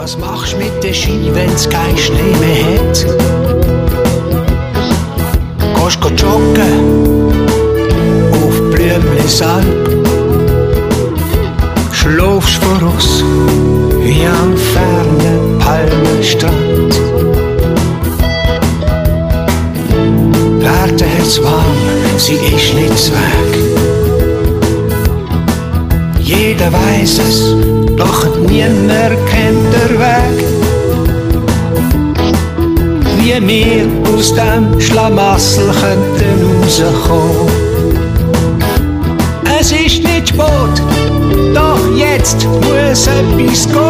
Was machst du mit der Ski, wenn's kein Schnee mehr hat? Gehst du joggen auf Blümlisalp? Schlafst voraus wie am fernen Palmenstrand? Warte hat's warm, sie ist nicht weg. Jeder weiß es, doch niemand kennt den Weg. Wie wir aus dem Schlamassel könnten rauskommen. Es ist nicht spät, doch jetzt muss etwas gehen.